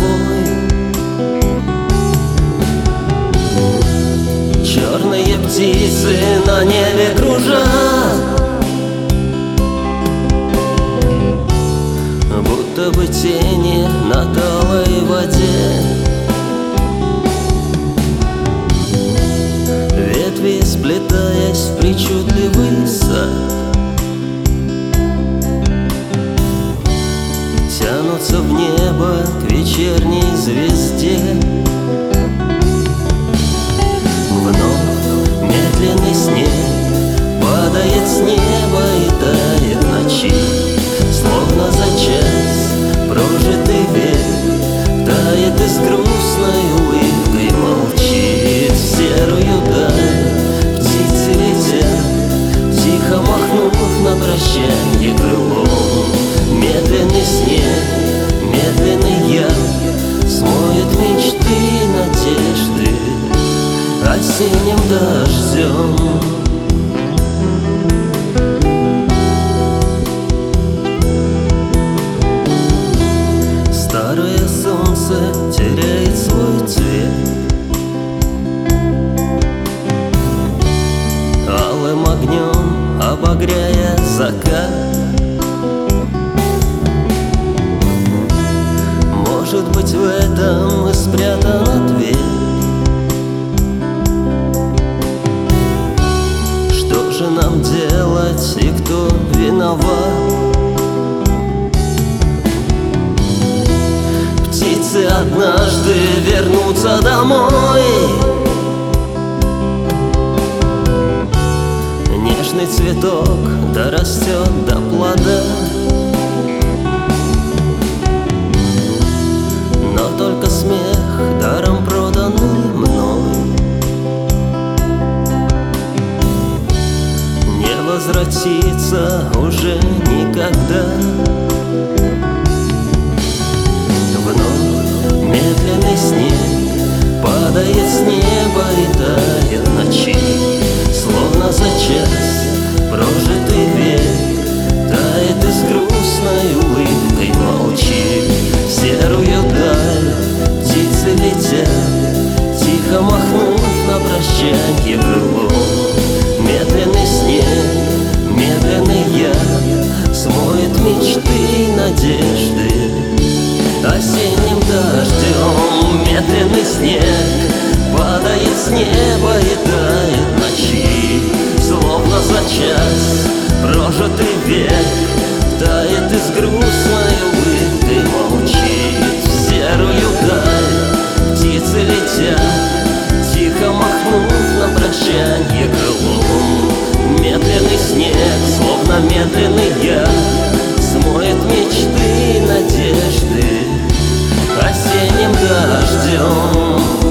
тобой. Черные птицы на небе кружат, будто бы тени на талой воде. Ветви, сплетаясь в причудливый сад, тянутся в небо к вечерней звезде. Вновь медленный снег падает с неба и тает ночи, словно за час прожитый век тает и с грустной улыбкой молчит. В серую даль птицы летят, тихо махнув на прощанье крылом. Медленный снег, медленный яд смоет мечты, надежды осенним дождем. Старое солнце теряет свой цвет, алым огнем обогряя закат. Может быть, в этом и спрятан ответ. Что же нам делать и кто виноват? Птицы однажды вернутся домой. Нежный цветок дорастет до плода, но только смех, даром проданный мной, не возвратится уже никогда. Вновь медленный снег падает с неба и тает ночи, словно за час прожитый век тает и с грустной улыбкой молчит. В серую даль птицы летят, тихо махнув на прощанье крылом. Медленный снег, медленный яд смоет мечты, надежды осенним дождем. Медленный снег падает с неба и тает ночи, словно за час прожитый век тает и с грустной улыбкой молчит. В серую даль птицы летят, тихо махнув на прощанье крылом. Медленный снег, словно медленный яд смоет мечты, надежды осенним дождем.